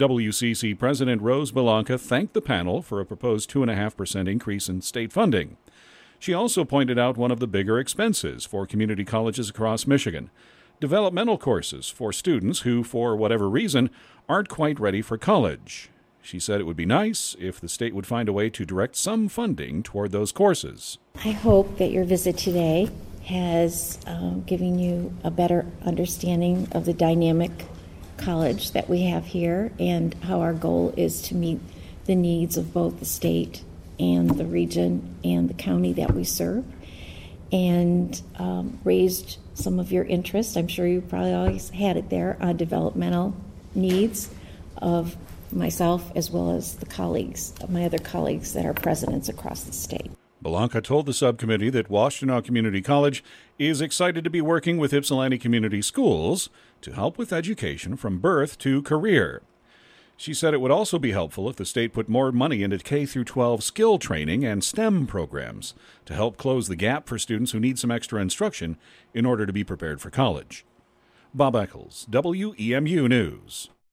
WCC President Rose Belanca thanked the panel for a proposed 2.5% increase in state funding. She also pointed out one of the bigger expenses for community colleges across Michigan: developmental courses for students who, for whatever reason, aren't quite ready for college. She said it would be nice if the state would find a way to direct some funding toward those courses. I hope that your visit today has given you a better understanding of the dynamic college that we have here and how our goal is to meet the needs of both the state and the region and the county that we serve, and raised some of your interest. I'm sure you probably always had it there on developmental needs of myself as well as my other colleagues that are presidents across the state. Belanca told the subcommittee that Washtenaw Community College is excited to be working with Ypsilanti Community Schools to help with education from birth to career. She said it would also be helpful if the state put more money into K-12 skill training and STEM programs to help close the gap for students who need some extra instruction in order to be prepared for college. Bob Eccles, WEMU News.